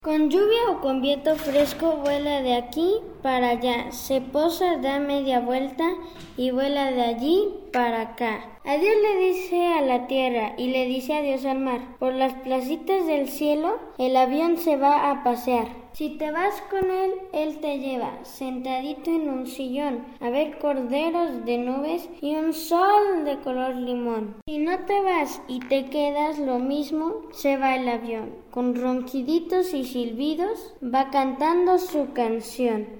Con lluvia o con viento fresco vuela de aquí para allá, se posa, da media vuelta y vuela de allí para acá. Adiós le dice a la tierra y le dice adiós al mar. Por las placitas del cielo el avión se va a pasear. Si te vas con él te lleva, sentadito en un sillón, a ver corderos de nubes y un sol de color limón. Si no te vas y te quedas, lo mismo se va el avión. Con ronquiditos y silbidos va cantando su canción.